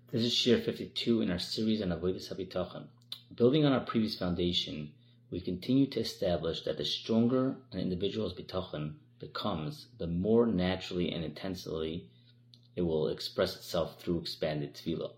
This is Shir 52 in our series on Avodas HaBitachon. Building on our previous foundation, we continue to establish that the stronger an individual's bitachon becomes, the more naturally and intensely it will express itself through expanded tefillah.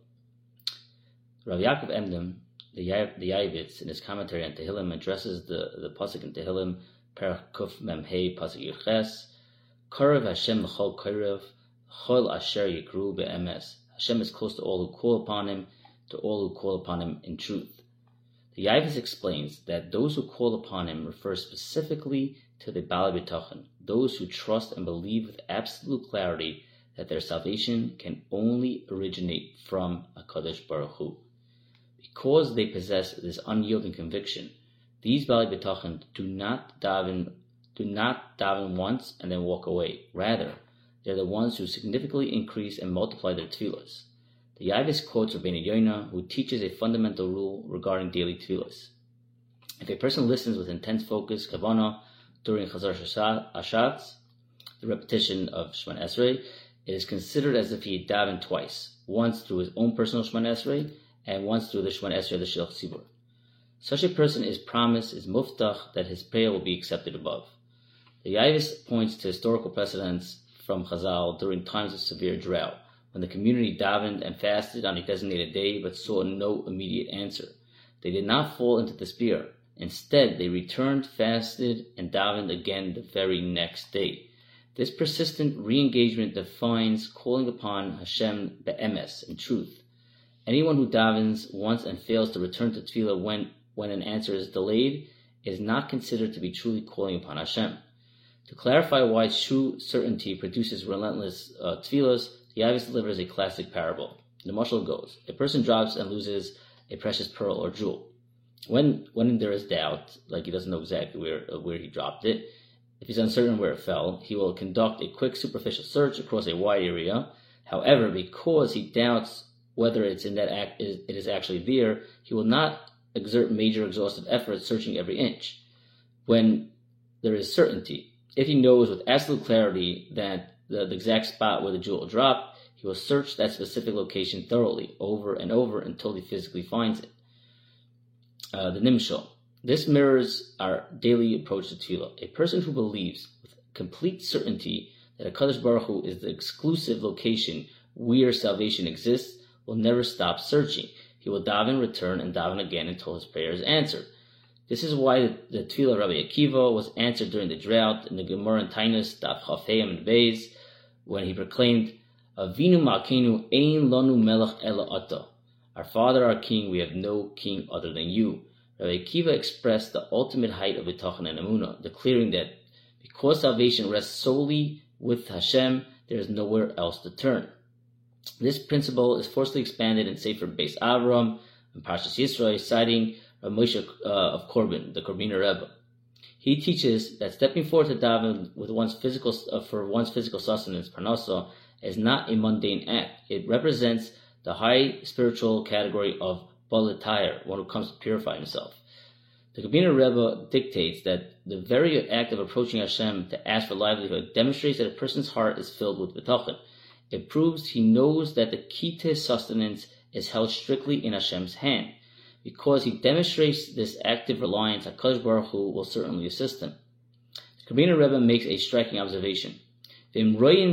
Rav Yaakov Emden, the Yavitz, in his commentary on Tehillim, addresses the pasuk in Tehillim, Perach Kuf Mem Hey pasuk Yirches, Karev Hashem l'chol karev, chol asher yikru be'emes. Hashem is close to all who call upon Him, to all who call upon Him in truth. The Yavitz explains that those who call upon Him refer specifically to the Baalei Bitachon, those who trust and believe with absolute clarity that their salvation can only originate from HaKadosh Baruch Hu. Because they possess this unyielding conviction, these Baalei Bitachon do not daven once and then walk away. Rather, they're the ones who significantly increase and multiply their tefillahs. The Yavitz quotes Rabbeinu Yonah, who teaches a fundamental rule regarding daily tefillahs. If a person listens with intense focus, kavanah, during Chazar Hashatz, the repetition of Shemona Esrei, it is considered as if he had davened twice, once through his own personal Shemona Esrei, and once through the Shemona Esrei of the Shliach Tzibur. Such a person is muftach, that his prayer will be accepted above. The Yavitz points to historical precedents from Chazal during times of severe drought, when the community davened and fasted on a designated day but saw no immediate answer. They did not fall into despair. Instead, they returned, fasted, and davened again the very next day. This persistent re-engagement defines calling upon Hashem be'emes, in truth. Anyone who davens once and fails to return to tefillah when an answer is delayed is not considered to be truly calling upon Hashem. To clarify why true certainty produces relentless tefillahs, the Yavitz delivers a classic parable. The mashal goes: a person drops and loses a precious pearl or jewel. When there is doubt, like he doesn't know exactly where he dropped it, if he's uncertain where it fell, he will conduct a quick superficial search across a wide area. However, because he doubts whether it is actually there, he will not exert major exhaustive efforts searching every inch. When there is certainty, if he knows with absolute clarity that the exact spot where the jewel dropped, he will search that specific location thoroughly, over and over, until he physically finds it. The Nimshal. This mirrors our daily approach to tefillah. A person who believes with complete certainty that HaKadosh Baruch Hu is the exclusive location where salvation exists will never stop searching. He will daven, return, and daven again until his prayer is answered. This is why the tefillah of Rabbi Akiva was answered during the drought in the Gemara in Tainus, Daf Chafei and Beis, when he proclaimed, Avinu Malkeinu ein lanu melech ela ata. Our Father, our King, we have no king other than you. Rabbi Akiva expressed the ultimate height of bitachon and emunah, declaring that because salvation rests solely with Hashem, there is nowhere else to turn. This principle is forcefully expanded in Sefer Beis Avram and Parshas Yisro, citing Rav Moshe of Korban, the Korbiner Rebbe. He teaches that stepping forward to daven with for one's physical sustenance, parnasa, is not a mundane act. It represents the high spiritual category of balatayr, one who comes to purify himself. The Korbiner Rebbe dictates that the very act of approaching Hashem to ask for livelihood demonstrates that a person's heart is filled with bitachon. It proves he knows that the key to his sustenance is held strictly in Hashem's hand. Because he demonstrates this active reliance, HaKadosh Baruch Hu will certainly assist him. The Korbiner Rebbe makes a striking observation. And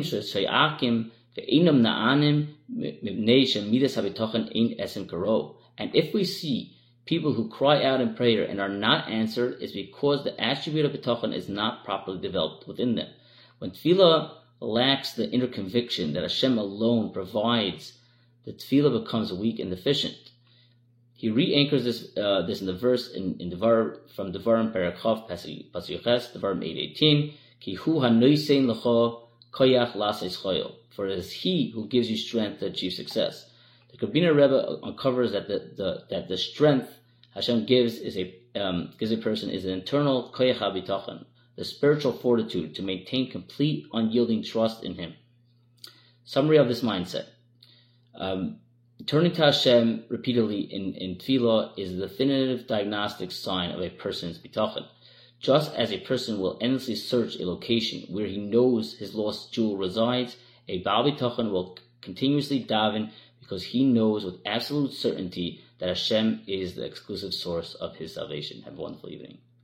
if we see people who cry out in prayer and are not answered, it's because the attribute of bitachon is not properly developed within them. When tefillah lacks the inner conviction that Hashem alone provides, the tefillah becomes weak and deficient. He re-anchors this in the verse in Devarim, from Devarim Perach Pasuk Yches, Devarim 8:18, Ki hu hanoisein lecha koyach laseis choyel, for it is He who gives you strength to achieve success. The Korbiner Rebbe uncovers that the strength Hashem gives a person is an internal koyach habitachon, the spiritual fortitude to maintain complete unyielding trust in Him. Summary of this mindset. Turning to Hashem repeatedly in tefillah is the definitive diagnostic sign of a person's bitachon. Just as a person will endlessly search a location where he knows his lost jewel resides, a Baal Bitachon will continuously daven because he knows with absolute certainty that Hashem is the exclusive source of his salvation. Have a wonderful evening.